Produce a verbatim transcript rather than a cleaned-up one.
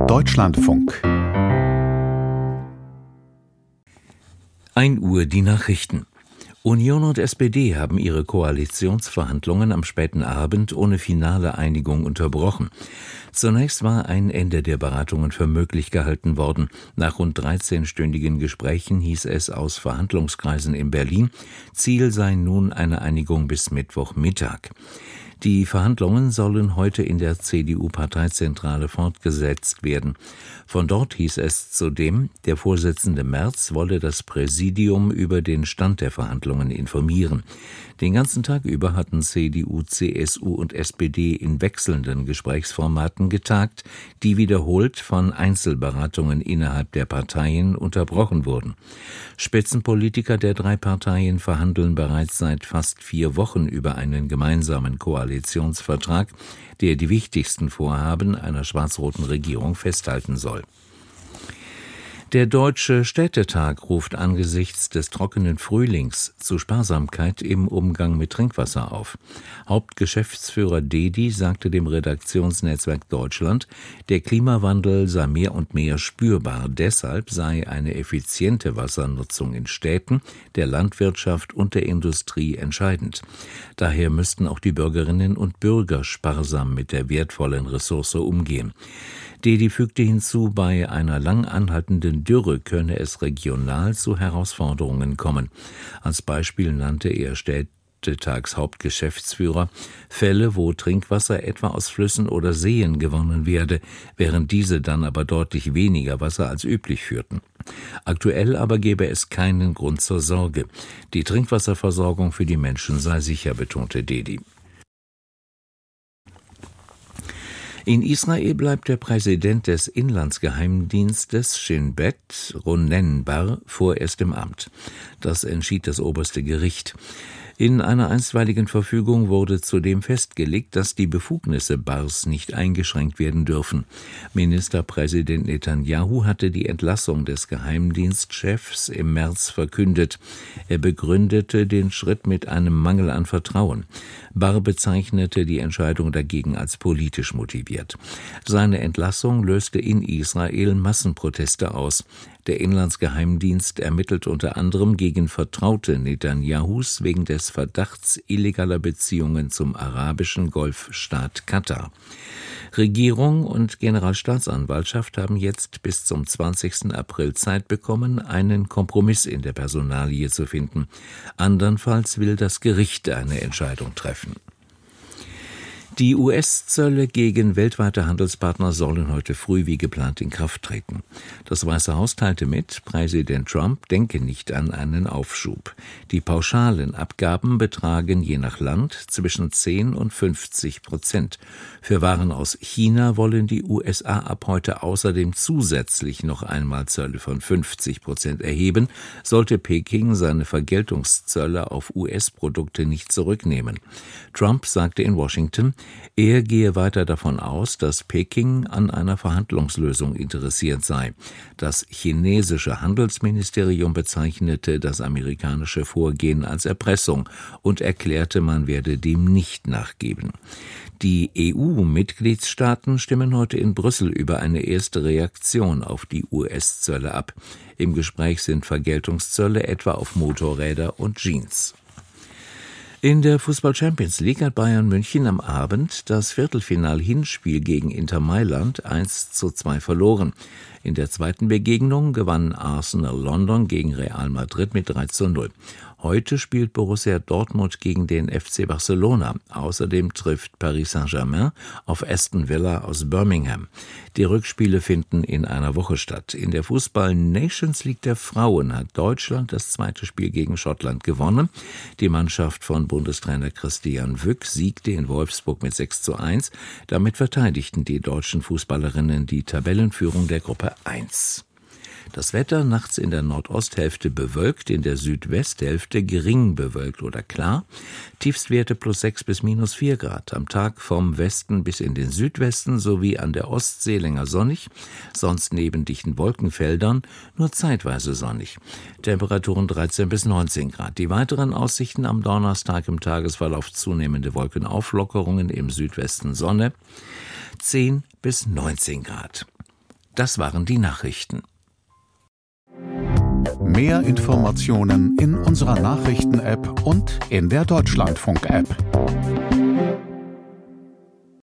Deutschlandfunk. ein Uhr die Nachrichten. Union und S P D haben ihre Koalitionsverhandlungen am späten Abend ohne finale Einigung unterbrochen. Zunächst war ein Ende der Beratungen für möglich gehalten worden. Nach rund dreizehnstündigen Gesprächen hieß es aus Verhandlungskreisen in Berlin, Ziel sei nun eine Einigung bis Mittwochmittag. Die Verhandlungen sollen heute in der C D U-Parteizentrale fortgesetzt werden. Von dort hieß es zudem, der Vorsitzende Merz wolle das Präsidium über den Stand der Verhandlungen informieren. Den ganzen Tag über hatten C D U, C S U und S P D in wechselnden Gesprächsformaten getagt, die wiederholt von Einzelberatungen innerhalb der Parteien unterbrochen wurden. Spitzenpolitiker der drei Parteien verhandeln bereits seit fast vier Wochen über einen gemeinsamen Koalitionsvertrag, der die wichtigsten Vorhaben einer schwarz-roten Regierung festhalten soll. Der Deutsche Städtetag ruft angesichts des trockenen Frühlings zu Sparsamkeit im Umgang mit Trinkwasser auf. Hauptgeschäftsführer Dedi sagte dem Redaktionsnetzwerk Deutschland, der Klimawandel sei mehr und mehr spürbar. Deshalb sei eine effiziente Wassernutzung in Städten, der Landwirtschaft und der Industrie entscheidend. Daher müssten auch die Bürgerinnen und Bürger sparsam mit der wertvollen Ressource umgehen. Dedi fügte hinzu, bei einer lang anhaltenden Dürre könne es regional zu Herausforderungen kommen. Als Beispiel nannte er Städtetagshauptgeschäftsführer Fälle, wo Trinkwasser etwa aus Flüssen oder Seen gewonnen werde, während diese dann aber deutlich weniger Wasser als üblich führten. Aktuell aber gebe es keinen Grund zur Sorge. Die Trinkwasserversorgung für die Menschen sei sicher, betonte Dedi. In Israel bleibt der Präsident des Inlandsgeheimdienstes Shin Bet, Ronen Bar, vorerst im Amt. Das entschied das oberste Gericht. In einer einstweiligen Verfügung wurde zudem festgelegt, dass die Befugnisse Bars nicht eingeschränkt werden dürfen. Ministerpräsident Netanyahu hatte die Entlassung des Geheimdienstchefs im März verkündet. Er begründete den Schritt mit einem Mangel an Vertrauen. Bar bezeichnete die Entscheidung dagegen als politisch motiviert. Seine Entlassung löste in Israel Massenproteste aus. Der Inlandsgeheimdienst ermittelt unter anderem gegen Vertraute Netanyahus wegen des Verdachts illegaler Beziehungen zum arabischen Golfstaat Katar. Regierung und Generalstaatsanwaltschaft haben jetzt bis zum zwanzigsten April Zeit bekommen, einen Kompromiss in der Personalie zu finden. Andernfalls will das Gericht eine Entscheidung treffen. Die U S-Zölle gegen weltweite Handelspartner sollen heute früh wie geplant in Kraft treten. Das Weiße Haus teilte mit, Präsident Trump denke nicht an einen Aufschub. Die pauschalen Abgaben betragen je nach Land zwischen zehn und fünfzig Prozent. Für Waren aus China wollen die U S A ab heute außerdem zusätzlich noch einmal Zölle von fünfzig Prozent erheben, sollte Peking seine Vergeltungszölle auf U S-Produkte nicht zurücknehmen. Trump sagte in Washington, er gehe weiter davon aus, dass Peking an einer Verhandlungslösung interessiert sei. Das chinesische Handelsministerium bezeichnete das amerikanische Vorgehen als Erpressung und erklärte, man werde dem nicht nachgeben. Die E U-Mitgliedstaaten stimmen heute in Brüssel über eine erste Reaktion auf die U S-Zölle ab. Im Gespräch sind Vergeltungszölle etwa auf Motorräder und Jeans. In der Fußball-Champions League hat Bayern München am Abend das Viertelfinal-Hinspiel gegen Inter Mailand eins zu zwei verloren. In der zweiten Begegnung gewann Arsenal London gegen Real Madrid mit drei zu null. Heute spielt Borussia Dortmund gegen den F C Barcelona. Außerdem trifft Paris Saint-Germain auf Aston Villa aus Birmingham. Die Rückspiele finden in einer Woche statt. In der Fußball-Nations League der Frauen hat Deutschland das zweite Spiel gegen Schottland gewonnen. Die Mannschaft von Bundestrainer Christian Wück siegte in Wolfsburg mit sechs zu eins. Damit verteidigten die deutschen Fußballerinnen die Tabellenführung der Gruppe eins. Das Wetter nachts in der Nordosthälfte bewölkt, in der Südwesthälfte gering bewölkt oder klar. Tiefstwerte plus sechs bis minus vier Grad. Am Tag vom Westen bis in den Südwesten sowie an der Ostsee länger sonnig. Sonst neben dichten Wolkenfeldern nur zeitweise sonnig. Temperaturen dreizehn bis neunzehn Grad. Die weiteren Aussichten am Donnerstag im Tagesverlauf zunehmende Wolkenauflockerungen, im Südwesten Sonne. zehn bis neunzehn Grad. Das waren die Nachrichten. Mehr Informationen in unserer Nachrichten-App und in der Deutschlandfunk-App.